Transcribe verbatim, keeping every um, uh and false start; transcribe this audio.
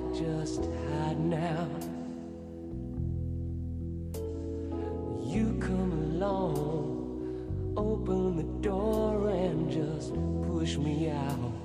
just hiding out. You come along, open the door and just push me out.